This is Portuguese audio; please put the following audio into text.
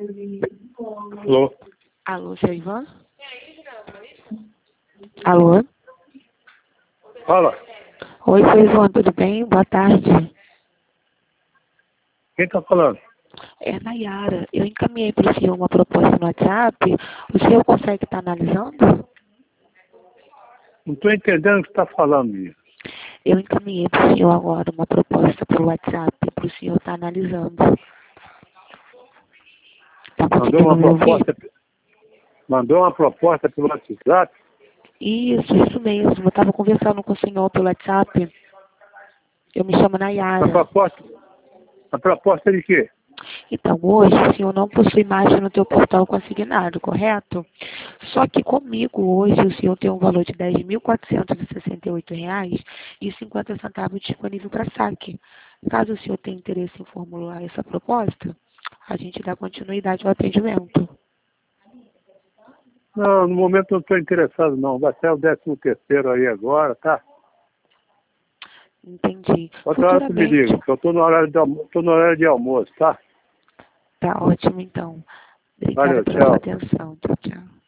Alô? Alô, seu Ivan? Alô? Fala. Oi, seu Ivan, tudo bem? Boa tarde. Quem tá falando? É Nayara. Eu encaminhei para o senhor uma proposta no WhatsApp. O senhor consegue estar analisando? Não tô entendendo o que você tá falando, minha. Eu encaminhei para o senhor agora uma proposta pelo WhatsApp para o senhor estar analisando. Tá Mandou conseguindo uma me ouvir? proposta, mandou uma proposta pelo WhatsApp? Isso mesmo. Eu estava conversando com o senhor pelo WhatsApp. Eu me chamo A Nayara. proposta, a proposta de quê? Então, hoje o senhor não possui imagem no teu portal consignado, correto? Só que comigo hoje o senhor tem um valor de R$ 10.468,50 disponível para saque. Caso o senhor tenha interesse em formular essa proposta, a gente dá continuidade ao atendimento. Não, no momento eu não estou interessado não. Vai ser o 13º aí agora, tá? Entendi. Outra hora tu me liga, Futuramente, que eu tô no horário de almoço, tá? tá ótimo então. Obrigada Valeu, pela sua tchau. atenção. Tchau, tchau.